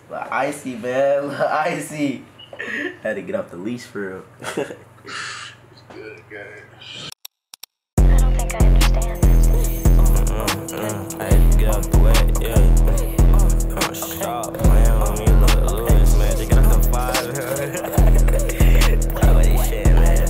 Icy, man. Icy. Had to get off the leash for real. It's good, guys. I don't think I understand this. I had to get out the way, yeah. I'm sharp, man. On me, Lewis, man. They got the five. Oh, what they shit, man.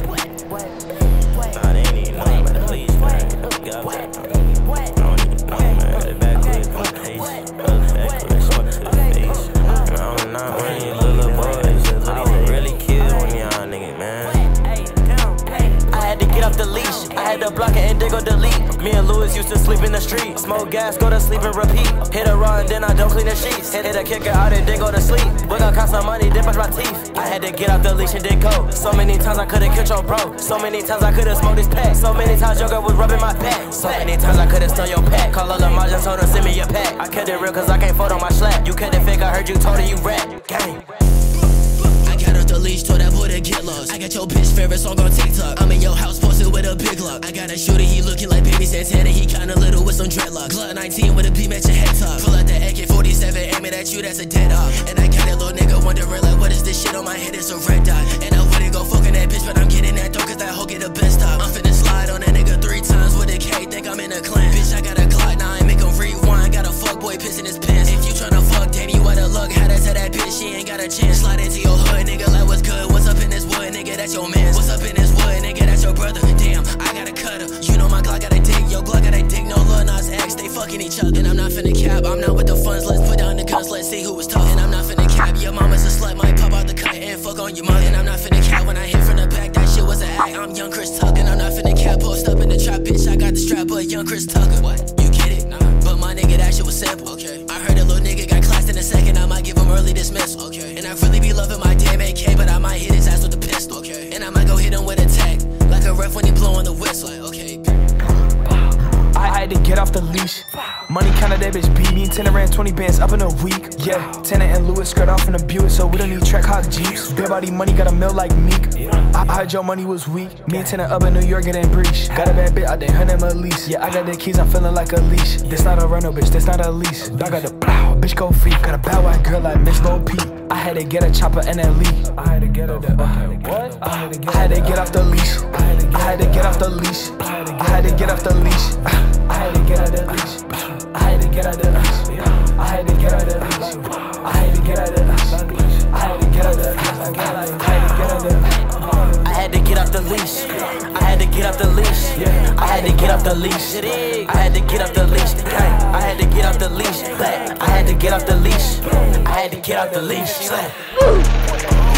Nah, they ain't even know about the leash, man. Get out there. I don't even know, man. They back with my pace. Back with short to the face. I'm not one of these little boys. I would really kill on y'all niggas, man. I had to get off the leash. I had to block it and they go delete. Me and Lewis used to sleep in the street. Smoke gas, go to sleep and repeat. Hit a run, then I don't clean the sheets. Hit a kicker out and then go to sleep. We gon' cost some money, then brush my teeth. I had to get off the leash and then go. So many times I could've killed your bro. So many times I could've smoked this pack. So many times your girl was rubbing my back. So many times I could've stole your pack. Call all the margins, told her send me your pack. I kept it real cause I can't fold on my slack. You kept it fake, I heard you told her you rap. Gang. Got off the leash, told that boy to get lost. I got your bitch favorite song on TikTok. I'm in your house posted with a big lock. I got a shooter, he looking like Baby Santana. He kinda little with some dreadlocks. Glock 19 with a beam at your head top. Pull out the AK-47, aim it at you, that's a dead off. And I got that little nigga wondering like, what is this shit on my head? It's a red dot. And I wouldn't go fucking that bitch, but I'm getting that though, cause that hoe get the best top. I'm finna slide on that nigga 3 times with a K, think I'm in a clan. Bitch, I got a Glock 9, make him rewind. Got a fuck boy pissing his pants. If you tryna fuck Danny, you out of luck. How to tell that bitch she ain't got a chance. Slide into your hood, nigga, like what's good? What's up in this wood, nigga, that's your man. What's up in this wood, nigga, that's your brother. Damn, I got a cutter. You know my Glock got a dick, yo Glock got a dick. No Lil Nas X, they fucking each other. And I'm not finna cap, I'm not with the funds. Let's put down the guns, let's see who was tough. And I'm not finna cap, your mama's a slut. Might pop out the cut and fuck on your mother. And I'm not finna cap, when I hit from the back, that shit was an act. I'm young Chris Tucker. And I'm not finna cap, post up in the trap, bitch, I got the strap, but young Chris Tucker. What? You get it? Nah. But my nigga, that shit was simple. Okay. I heard a little nigga got classed in a second, I might give him early dismissal. Okay. And I really be loving my damn AK, but I might hit his ass with the pistol. Okay. And I might go hit him with a tag, like a ref when he blowing the whistle. Like, okay. I had to get off the leash. Money counter, that bitch beat me. Tenner ran 20 bands up in a week. Yeah, Tanner and Lewis skirt off in a Buick, so we don't need track hawk Jeeps. Big body money got a mill like Meek. I heard your money was weak. Me and Tanner up in New York getting breach. Got a bad bitch, I did her name Elise. Yeah, I got the keys, I'm feeling like a leash. This not a rental, bitch, this not a lease. I got the plow, bitch go free. Got a bad white girl like Miss Lil P. I had to get a chopper and a lead. I had to get her the what? I had to get off the leash. I had to get off the leash. I had to get off the leash. I had to get out the leash. I had to get out the leash. I had to get out the leash. I had to get out the leash. I had to get out the leash. I had to get off the leash. I had to get off the leash. I had to get off the leash. I had to get off the leash. I had to get off the leash. I had to get off the leash. I had to get off the leash.